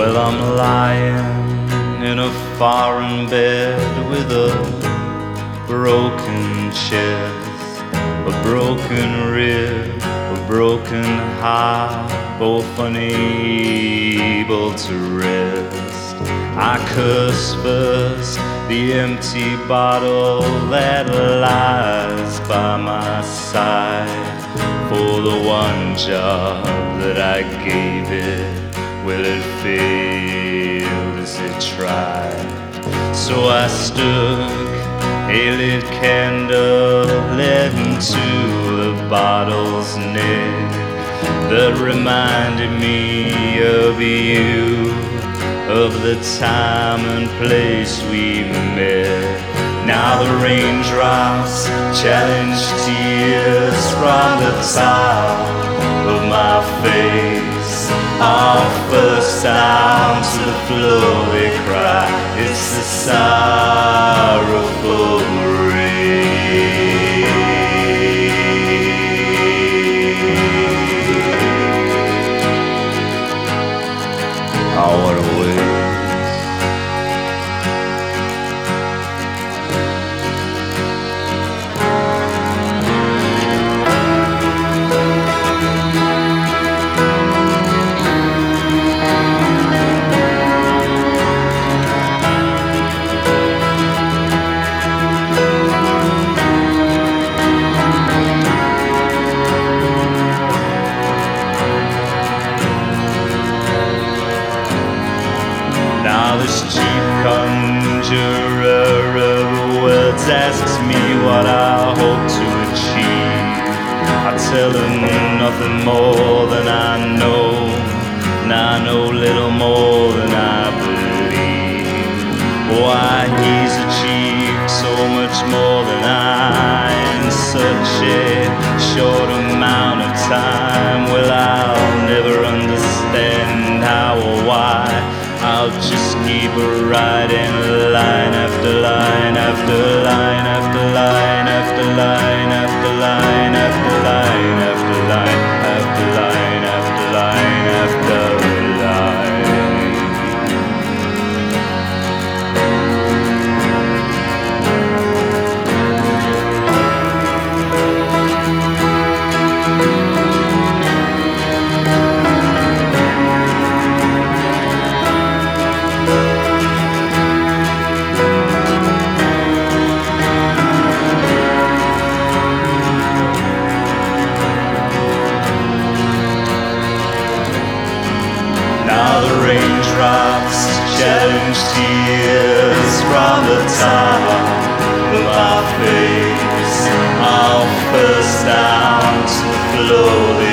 Well, I'm lying in a foreign bed with a broken chest, a broken rib, a broken heart, both unable to rest. I curse first the empty bottle that lies by my side, for the one job that I gave it. Well, it failed as it tried. So I stuck a lit candle into the bottle's neck that reminded me of you, of the time and place we met. Now the raindrops challenge tears from the top of my face. All first down to the floor they cry. It's the sorrowful rain. Oh, what a waste. Now this cheap conjurer of words asks me what I hope to achieve. I tell him nothing more than I know, and I know little more than I believe. Why he's achieved so much more than I in such a short amount of time. Well, I'll never understand how or why. I'll just keep writing line after line after line after line after line after line after line after line after line after line after line. Raindrops challenge tears from the top of my face. I'll first down to the floor.